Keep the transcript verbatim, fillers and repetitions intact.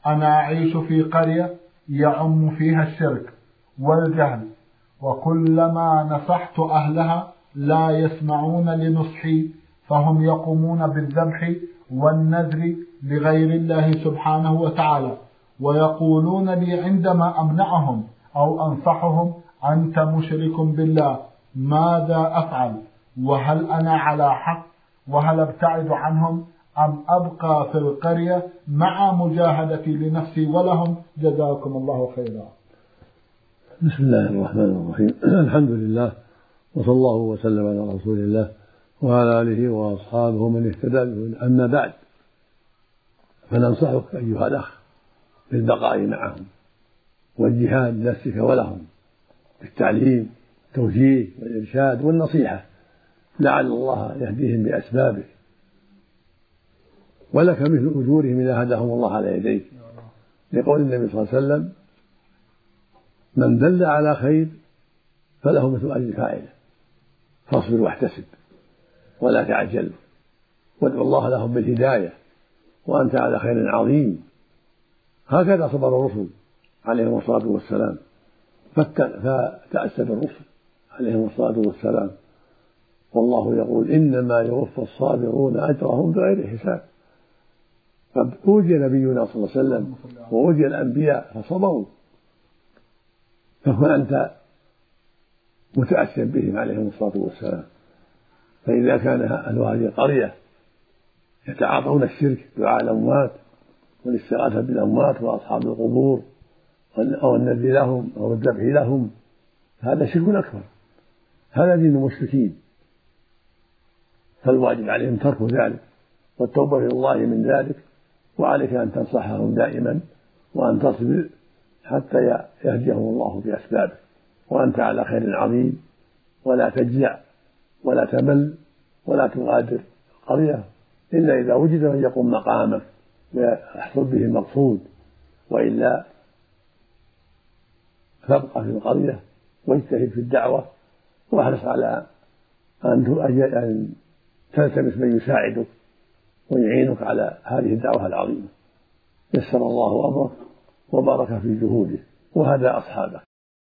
أنا أعيش في قرية يعم فيها الشرك والجهل، وكلما نصحت أهلها لا يسمعون لنصحي، فهم يقومون بالذبح والنذر لغير الله سبحانه وتعالى، ويقولون لي عندما أمنعهم أو أنصحهم: أنت مشرك بالله، ماذا أفعل؟ وهل أنا على حق؟ وهل أبتعد عنهم أم أبقى في القرية مع مجاهدتي لنفسي ولهم؟ جزاكم الله خيرا. بسم الله الرحمن الرحيم. الحمد لله، وصلى الله وسلم على رسول الله وعلى آله وأصحابه من اهتدى. أما بعد، فننصحك أيها الأخ بالبقاء معهم والجهاد لنفسك ولهم بالتعليم والتوجيه والإرشاد والنصيحة، لعل الله يهديهم بأسبابه، ولك مثل أجورهم إذا هداهم الله على يديك، لقول النبي صلى الله عليه وسلم: من دل على خير فله مثل أجر فاعله، فاصبر واحتسب ولا تعجل، وادعو الله لهم بالهداية وأنت على خير عظيم. هكذا صبر الرسل عليهم الصلاة والسلام، فتأسى بالرسل عليهم الصلاة والسلام، والله يقول: إنما يوفى الصابرون أجرهم بغير حساب. فأوذي نبينا صلى الله عليه وسلم وأوذي الأنبياء فصبروا، فكن أنت متأسيا بهم عليهم الصلاة والسلام. فإذا كان أهل هذه القرية يتعاطون الشرك، دعاء الأموات والاستغاثة بالأموات وأصحاب القبور أو النذر لهم أو الذبح لهم، هذا شرك أكبر، هذا دين المشركين، فالواجب عليهم ترك ذلك والتوبة إلى الله من ذلك، وعليك أن تنصحهم دائما وأن تصبر حتى يهديهم الله بأسبابه، وأنت على خير عظيم، ولا تجزع ولا تمل ولا تغادر القرية إلا إذا وجد من يقوم مقامك ويحصل به المقصود، وإلا فابقى في القرية واجتهد في الدعوة، واحرص على أن تلتمس من يساعدك ويعينك على هذه الدعوة العظيمة. يسر الله أمرك وبارك في جهوده وهدى أصحابه.